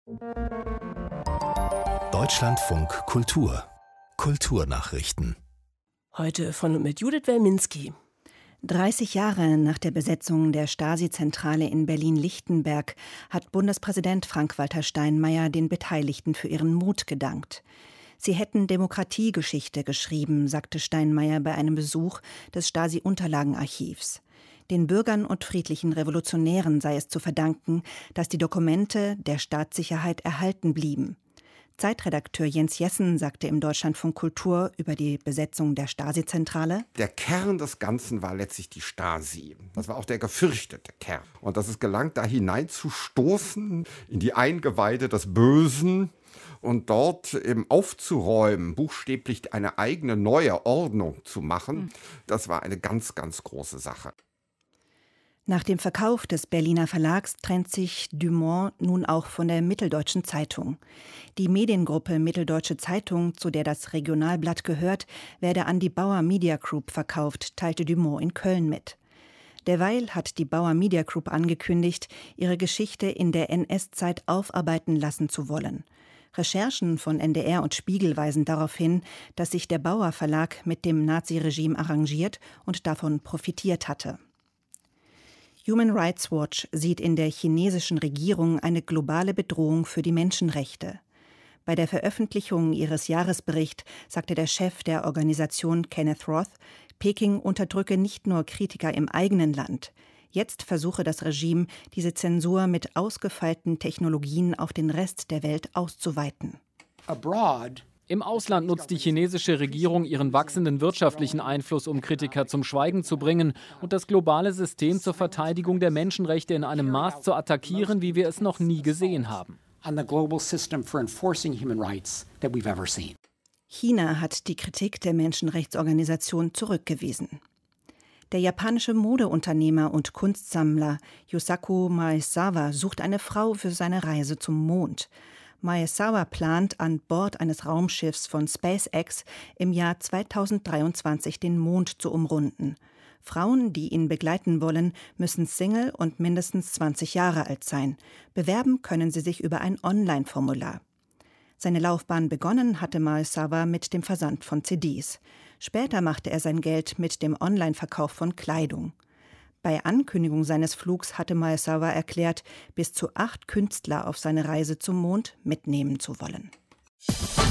Deutschlandfunk Kultur. Kulturnachrichten. Heute von und mit Judith Welminski. 30 Jahre nach der Besetzung der Stasi-Zentrale in Berlin-Lichtenberg hat Bundespräsident Frank-Walter Steinmeier den Beteiligten für ihren Mut gedankt. Sie hätten Demokratiegeschichte geschrieben, sagte Steinmeier bei einem Besuch des Stasi-Unterlagenarchivs. Den Bürgern und friedlichen Revolutionären sei es zu verdanken, dass die Dokumente der Staatssicherheit erhalten blieben. Zeitredakteur Jens Jessen sagte im Deutschlandfunk Kultur über die Besetzung der Stasi-Zentrale: Der Kern des Ganzen war letztlich die Stasi. Das war auch der gefürchtete Kern. Und dass es gelangt, da hineinzustoßen in die Eingeweide des Bösen und dort eben aufzuräumen, buchstäblich eine eigene neue Ordnung zu machen, das war eine ganz, ganz große Sache. Nach dem Verkauf des Berliner Verlags trennt sich Dumont nun auch von der Mitteldeutschen Zeitung. Die Mediengruppe Mitteldeutsche Zeitung, zu der das Regionalblatt gehört, werde an die Bauer Media Group verkauft, teilte Dumont in Köln mit. Derweil hat die Bauer Media Group angekündigt, ihre Geschichte in der NS-Zeit aufarbeiten lassen zu wollen. Recherchen von NDR und Spiegel weisen darauf hin, dass sich der Bauer Verlag mit dem Naziregime arrangiert und davon profitiert hatte. Human Rights Watch sieht in der chinesischen Regierung eine globale Bedrohung für die Menschenrechte. Bei der Veröffentlichung ihres Jahresberichts sagte der Chef der Organisation Kenneth Roth, Peking unterdrücke nicht nur Kritiker im eigenen Land. Jetzt versuche das Regime, diese Zensur mit ausgefeilten Technologien auf den Rest der Welt auszuweiten. Im Ausland nutzt die chinesische Regierung ihren wachsenden wirtschaftlichen Einfluss, um Kritiker zum Schweigen zu bringen und das globale System zur Verteidigung der Menschenrechte in einem Maß zu attackieren, wie wir es noch nie gesehen haben. China hat die Kritik der Menschenrechtsorganisation zurückgewiesen. Der japanische Modeunternehmer und Kunstsammler Yusaku Maezawa sucht eine Frau für seine Reise zum Mond. Maezawa plant, an Bord eines Raumschiffs von SpaceX im Jahr 2023 den Mond zu umrunden. Frauen, die ihn begleiten wollen, müssen Single und mindestens 20 Jahre alt sein. Bewerben können sie sich über ein Online-Formular. Seine Laufbahn begonnen hatte Maezawa mit dem Versand von CDs. Später machte er sein Geld mit dem Online-Verkauf von Kleidung. Bei Ankündigung seines Flugs hatte Maezawa erklärt, bis zu 8 Künstler auf seine Reise zum Mond mitnehmen zu wollen.